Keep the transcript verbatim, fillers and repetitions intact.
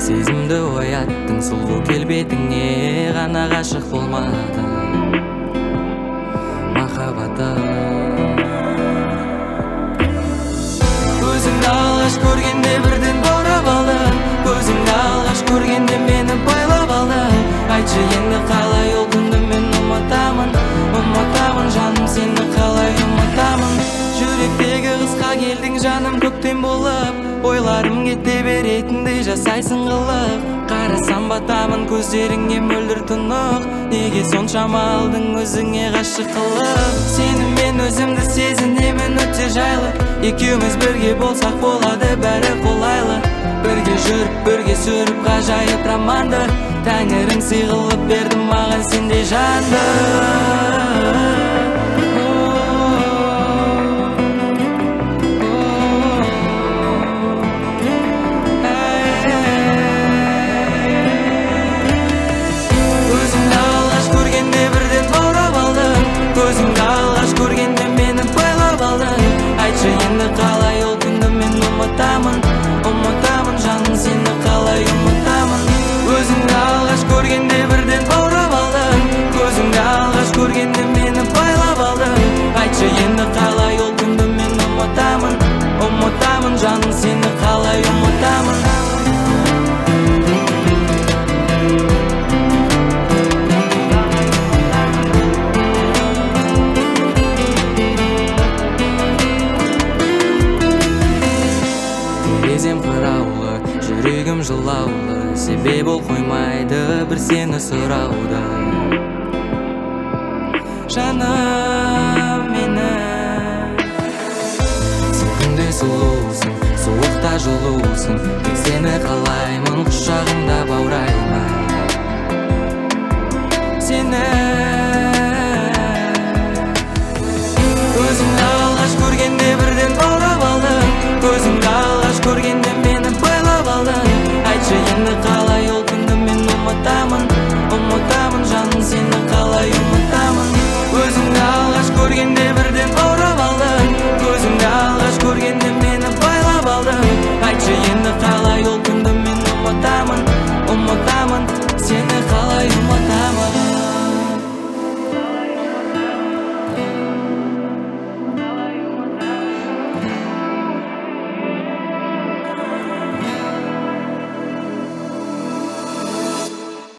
сезімді ояттың, сұлу келбетіңе ғана ғашық болмады махаббатым. Көзіңді алғаш көргенде бірден баурап алдым, көзіңді алғаш көргенде мені байлап алдым. Айтшы енді қалай ол күнді мен ұмытамын, ұмытамын жаным, сені қалай ұмытамын. Жүректегі қысқа келдің жаным көктем болып, ойларым кете беретіндей жасайсың қылық. Қарасам батамын көздеріңе мөлдір тұнық, неге соншама алдың өзіңе ғашық қылып. Сені мен өзімді сезінемін өте жайлы, екеуміз бірге болсақ болады бәрі қолайлы. Бірге жүріп, бірге сүріп ғажайып романды, тәңірің сыйлап берді маған сендей жанды. Көзіңді алғаш көргенде бірден баурап алдым, көзіңді алғаш көргенде мені байлап алдың. Айтшы енді қалай ол күнді мен ұмытамын, ұмытамын жаным, сені қалай ұмытамын. Көзіңді алғаш көргенде бірден баурап алдым, көзіңді алғаш көргенде мені байлап алдың. Айтшы енді қалай ол күнді мен ұмытамын, ұмытамын жаным, сені қалай ұмытамын. Терезем қыраулы, жүрегім жылаулы, себеп ол қоймайды бір сені сұрауды. Жаным мені, сен күнде сұлусың, суықта жылусың, тек сені қалаймын, құшағымда баураймын сені.